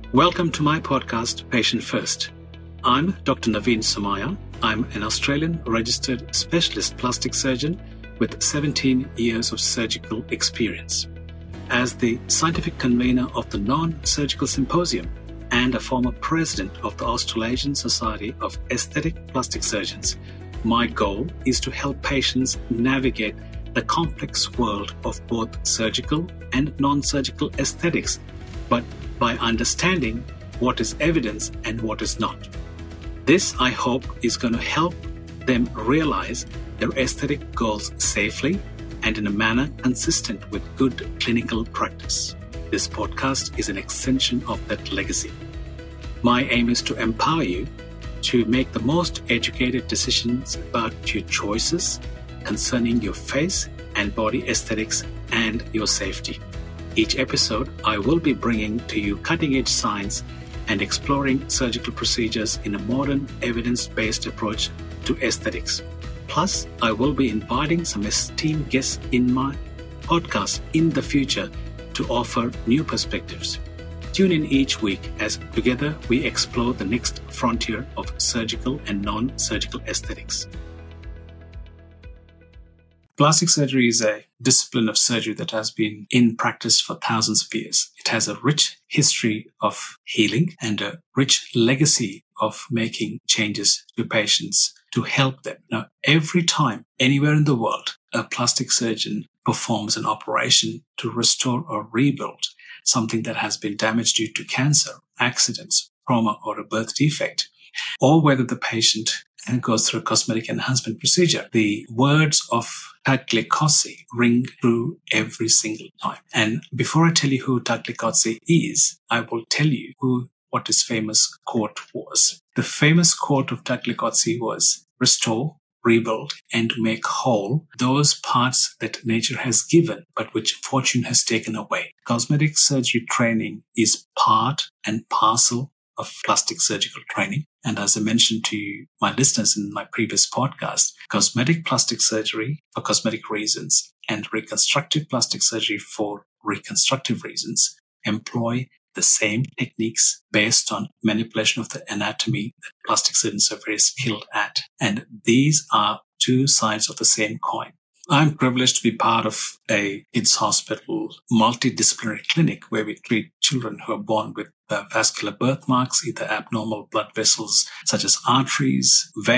Welcome to my podcast, Patient First. I'm Dr. Naveen Somaya. I'm an Australian registered specialist plastic surgeon with 17 years of surgical experience. As the scientific convener of the Non-Surgical Symposium and a former president of the Australasian Society of Aesthetic Plastic Surgeons, my goal is to help patients navigate the complex world of both surgical and non-surgical aesthetics, but by understanding what is evidence and what is not. This, I hope, is going to help them realize their aesthetic goals safely and in a manner consistent with good clinical practice. This podcast is an extension of that legacy. My aim is to empower you to make the most educated decisions about your choices concerning your face and body aesthetics and your safety. Each episode, I will be bringing to you cutting-edge science and exploring surgical procedures in a modern, evidence-based approach to aesthetics. Plus, I will be inviting some esteemed guests in my podcast in the future to offer new perspectives. Tune in each week as together we explore the next frontier of surgical and non-surgical aesthetics. Plastic surgery is a discipline of surgery that has been in practice for thousands of years. It has a rich history of healing and a rich legacy of making changes to patients to help them. Now, every time, anywhere in the world, a plastic surgeon performs an operation to restore or rebuild something that has been damaged due to cancer, accidents, trauma, or a birth defect, or whether the patient goes through a cosmetic enhancement procedure, the words of Tagliacozzi ring through every single time. And before I tell you who Tagliacozzi is, I will tell you what his famous quote was. The famous quote of Tagliacozzi was, "Restore, rebuild, and make whole those parts that nature has given, but which fortune has taken away." Cosmetic surgery training is part and parcel of plastic surgical training. And as I mentioned to my listeners in my previous podcast, cosmetic plastic surgery for cosmetic reasons and reconstructive plastic surgery for reconstructive reasons employ the same techniques based on manipulation of the anatomy that plastic surgeons are very skilled at. And these are two sides of the same coin. I'm privileged to be part of a kids' hospital multidisciplinary clinic where we treat children who are born with vascular birthmarks, either abnormal blood vessels such as arteries and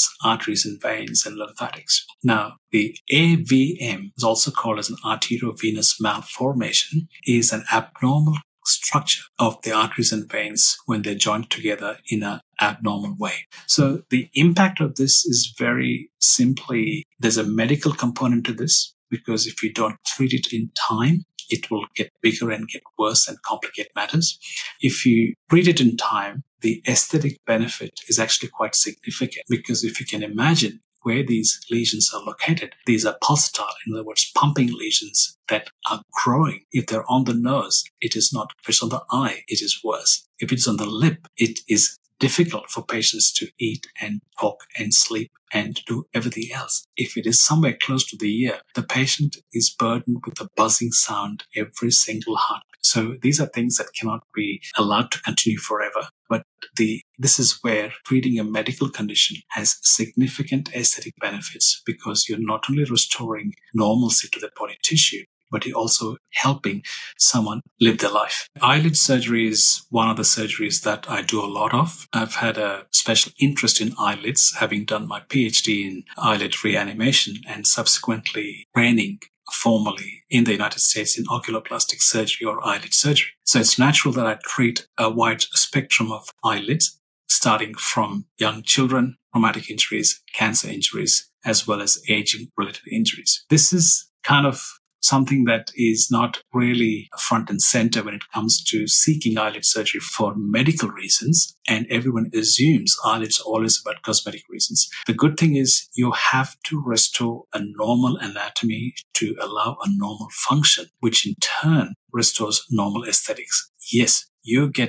veins, and lymphatics. Now, the AVM is also called as an arteriovenous malformation, is an abnormal structure of the arteries and veins when they're joined together in an abnormal way. So the impact of this is very simply, there's a medical component to this, because if you don't treat it in time, it will get bigger and get worse and complicate matters. If you treat it in time, the aesthetic benefit is actually quite significant, because if you can imagine where these lesions are located, these are pulsatile, in other words, pumping lesions that are growing. If they're on the nose, it is not. If it's on the eye, it is worse. If it's on the lip, it is difficult for patients to eat and talk and sleep and do everything else. If it is somewhere close to the ear, the patient is burdened with a buzzing sound every single heartbeat. So these are things that cannot be allowed to continue forever. But this is where treating a medical condition has significant aesthetic benefits, because you're not only restoring normalcy to the body tissue, but you're also helping someone live their life. Eyelid surgery is one of the surgeries that I do a lot of. I've had a special interest in eyelids, having done my PhD in eyelid reanimation and subsequently training formally in the United States in oculoplastic surgery or eyelid surgery. So it's natural that I treat a wide spectrum of eyelids, starting from young children, traumatic injuries, cancer injuries, as well as aging-related injuries. This is kind of something that is not really front and center when it comes to seeking eyelid surgery for medical reasons, and everyone assumes eyelids are always about cosmetic reasons. The good thing is you have to restore a normal anatomy to allow a normal function, which in turn restores normal aesthetics. Yes, you get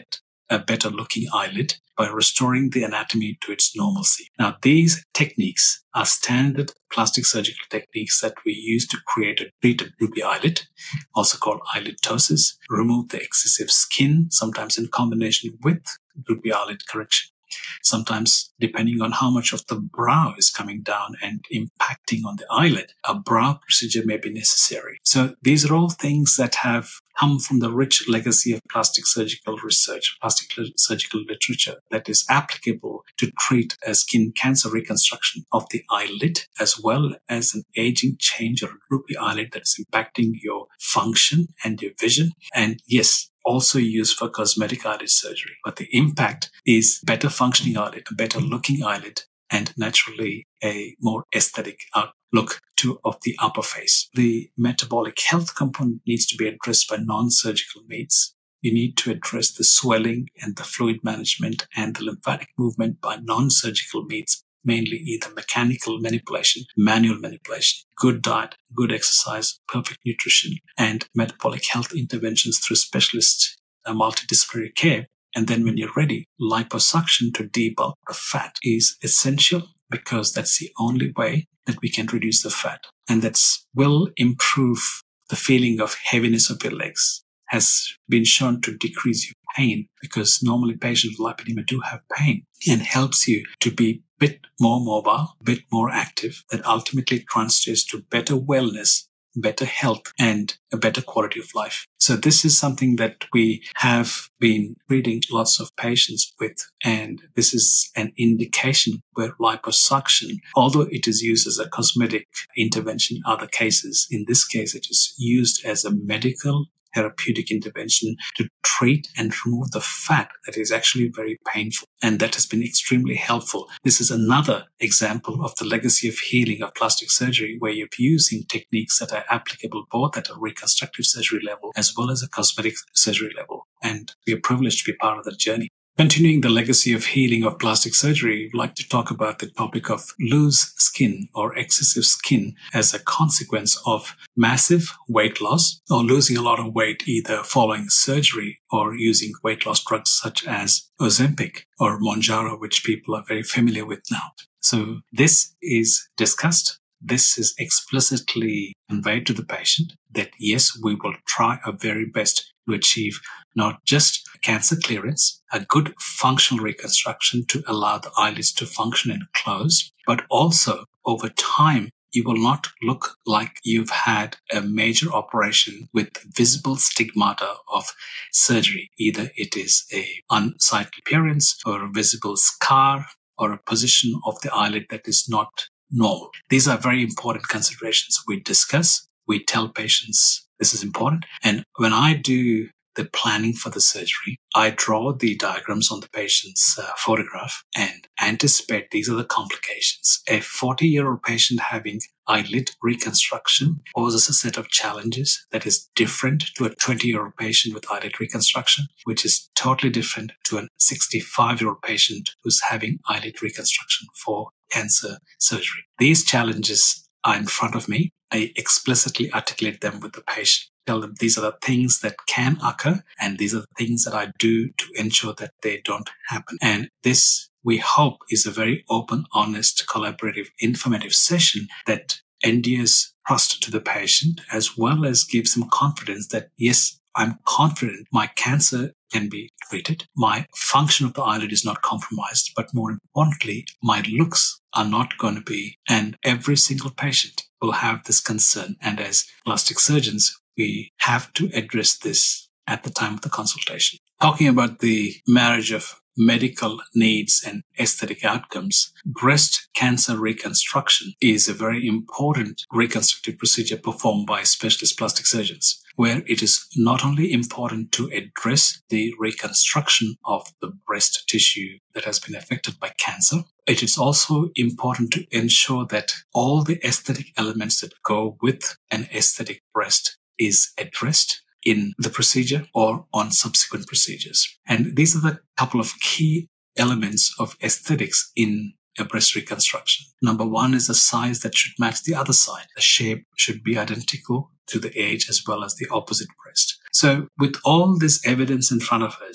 a better looking eyelid by restoring the anatomy to its normalcy. Now, these techniques are standard plastic surgical techniques that we use to treat a droopy eyelid, also called eyelid ptosis, remove the excessive skin, sometimes in combination with droopy eyelid correction. Sometimes, depending on how much of the brow is coming down and impacting on the eyelid, a brow procedure may be necessary. So these are all things that have come from the rich legacy of plastic surgical research, plastic surgical literature that is applicable to treat a skin cancer reconstruction of the eyelid, as well as an aging change or a droopy eyelid that is impacting your function and your vision. And yes, also used for cosmetic eyelid surgery. But the impact is better functioning eyelid, a better looking eyelid, and naturally a more aesthetic outlook of the upper face. The metabolic health component needs to be addressed by non-surgical means. You need to address the swelling and the fluid management and the lymphatic movement by non-surgical means, mainly either mechanical manipulation, manual manipulation, good diet, good exercise, perfect nutrition, and metabolic health interventions through specialist multidisciplinary care. And then when you're ready, liposuction to debulk the fat is essential because that's the only way that we can reduce the fat. And that will improve the feeling of heaviness of your legs, has been shown to decrease your pain because normally patients with lipedema do have pain, and helps you to be a bit more mobile, a bit more active, that ultimately translates to better wellness, better health, and a better quality of life. So this is something that we have been treating lots of patients with, and this is an indication where liposuction, although it is used as a cosmetic intervention in other cases, in this case it is used as a medical therapeutic intervention to treat and remove the fat that is actually very painful. And that has been extremely helpful. This is another example of the legacy of healing of plastic surgery, where you're using techniques that are applicable both at a reconstructive surgery level as well as a cosmetic surgery level. And we are privileged to be part of that journey. Continuing the legacy of healing of plastic surgery, I'd like to talk about the topic of loose skin or excessive skin as a consequence of massive weight loss or losing a lot of weight either following surgery or using weight loss drugs such as Ozempic or Mounjaro, which people are very familiar with now. So this is discussed. This is explicitly conveyed to the patient that yes, we will try our very best to achieve not just cancer clearance, a good functional reconstruction to allow the eyelids to function and close, but also over time, you will not look like you've had a major operation with visible stigmata of surgery. Either it is a unsightly appearance or a visible scar or a position of the eyelid that is not normal. These are very important considerations we discuss. We tell patients this is important. And when I do the planning for the surgery, I draw the diagrams on the patient's photograph and anticipate these are the complications. A 40-year-old patient having eyelid reconstruction poses a set of challenges that is different to a 20-year-old patient with eyelid reconstruction, which is totally different to a 65-year-old patient who's having eyelid reconstruction for cancer surgery. These challenges are in front of me. I explicitly articulate them with the patient. Tell them these are the things that can occur and these are the things that I do to ensure that they don't happen. And this, we hope, is a very open, honest, collaborative, informative session that endears trust to the patient as well as gives them confidence that, yes, I'm confident my cancer can be treated. My function of the eyelid is not compromised, but more importantly, my looks are not going to be. And every single patient will have this concern. And as plastic surgeons, we have to address this at the time of the consultation. Talking about the marriage of medical needs and aesthetic outcomes, breast cancer reconstruction is a very important reconstructive procedure performed by specialist plastic surgeons, where it is not only important to address the reconstruction of the breast tissue that has been affected by cancer, it is also important to ensure that all the aesthetic elements that go with an aesthetic breast is addressed in the procedure or on subsequent procedures. And these are the couple of key elements of aesthetics in a breast reconstruction. Number one is the size that should match the other side. The shape should be identical to the age as well as the opposite breast. So with all this evidence in front of us,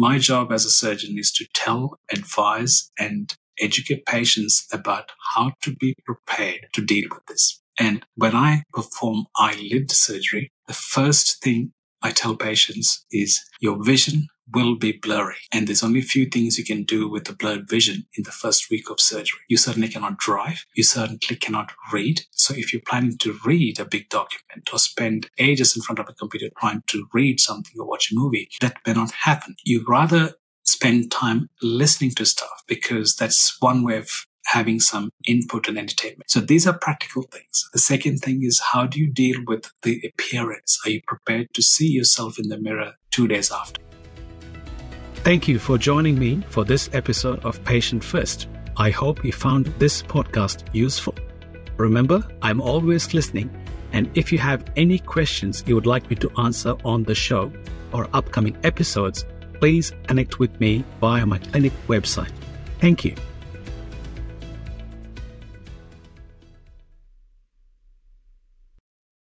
My job as a surgeon is to tell, advise, and educate patients about how to be prepared to deal with this. And when I perform eyelid surgery, the first thing I tell patients is your vision will be blurry. And there's only a few things you can do with the blurred vision in the first week of surgery. You certainly cannot drive. You certainly cannot read. So if you're planning to read a big document or spend ages in front of a computer trying to read something or watch a movie, that may not happen. You'd rather spend time listening to stuff, because that's one way of having some input and entertainment. So these are practical things. The second thing is, how do you deal with the appearance? Are you prepared to see yourself in the mirror 2 days after? Thank you for joining me for this episode of Patient First. I hope you found this podcast useful. Remember, I'm always listening, and if you have any questions you would like me to answer on the show or upcoming episodes, please connect with me via my clinic website. Thank you.